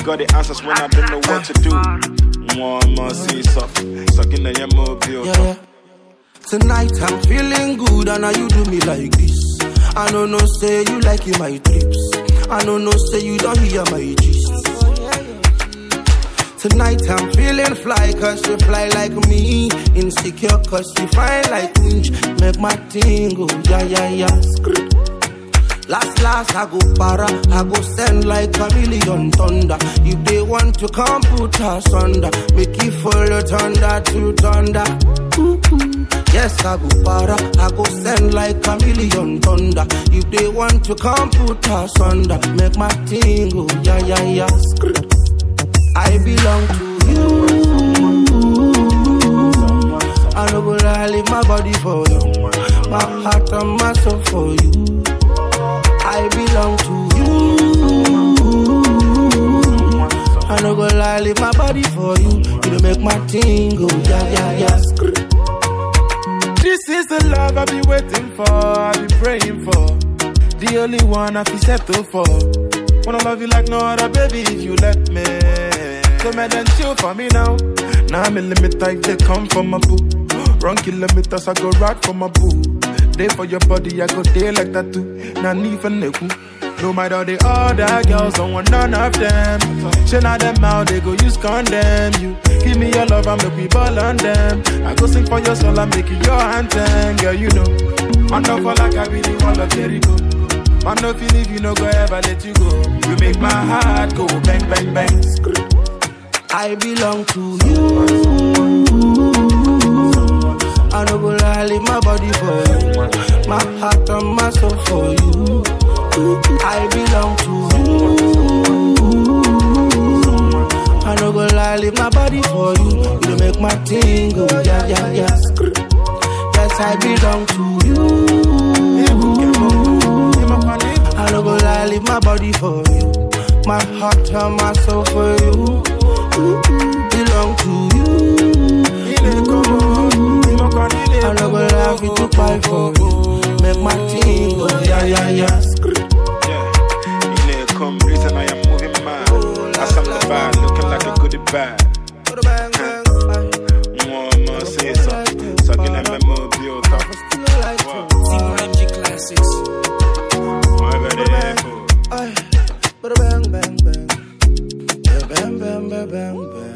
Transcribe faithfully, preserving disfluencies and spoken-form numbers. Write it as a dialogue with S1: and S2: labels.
S1: got the answers when I don't know what to do. One more see something, sucking in your mobile.
S2: Yeah, yeah. Tonight I'm feeling good and now you do me like this. I don't know say you like it, my trips. I don't know say you don't hear my gist. Tonight I'm feeling fly cause you fly like me. Insecure cause you fine like winch. Make my thing go yeah yeah yeah. Last last I go para, I go send like a million thunder. If they want to come put us under, make it follow thunder to thunder. Ooh, ooh. Yes, I go para, I go send like a million thunder. If they want to come put us under, make my thing go yeah yeah yeah. I belong to you. I no go lie, leave my body for you. My heart and my soul for you. I belong to you. I no go lie, leave my body for you. You make my thing go yeah yeah yeah.
S3: This is the love I've been waiting for, I've been praying for. The only one I feel settled for. Wanna love you like no other, baby, if you let me. So man, then chill for me now. Now I'm in limit if they come for my boo. Run kilometers, I go right for my boo. Day for your body, I go day like that too. Now need for neku. No matter the other girls, don't want none of them. Shit out them out, they go use condemn you. Give me your love and make me ball on them. I go sing for your soul and make it your anthem. Girl, you know I know for like I really want to let it go. I know feel if you no go ever let you go. You make my heart go bang bang bang.
S2: I belong to you. I no go lie, leave my body for you. My heart and my soul for you. I belong to you. I no go lie, leave my body for you. You make my thing go yeah yeah yeah. Yes, I belong to you. I no go lie, leave my body for you. My heart and my soul for you. Belong to you. I no go lie, fit to fight for you. Make my team go yeah yeah yeah.
S1: Come reason I am moving mad. As I'm the bad, looking like a goodie bag. One more say something. Sucking at my mobile top.
S2: Team M G Classics.
S1: Whatever they
S2: bang bang bang. Bang bang bang bang.